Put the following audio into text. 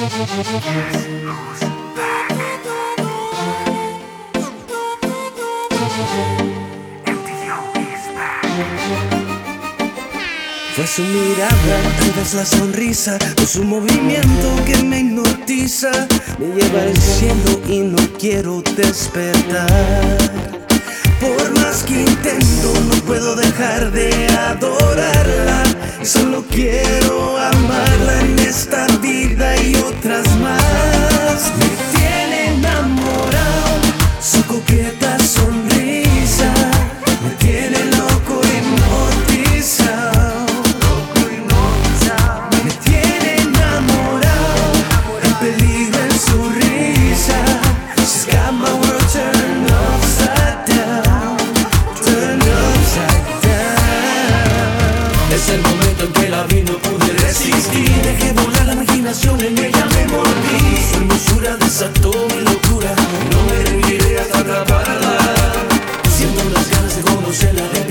Fue su mirada, tal vez la sonrisa, o su movimiento que me hipnotiza. Me lleva al cielo y no quiero despertar. Por más que intento, no puedo dejar de adorarla. Solo quiero amarla en esta vida y otras más. Me tiene enamorado, su coqueta sonrisa. Me tiene loco hipnotizado. Me tiene enamorado, en peligro en su risa. She's got my world turned upside down, turned upside down. Es el momento en que la vi, no pude resistir. Dejé volar la imaginación, en ella me envolví. Su hermosura desató mi locura, no me rendiré hasta atraparla. Siento las ganas de conocerla.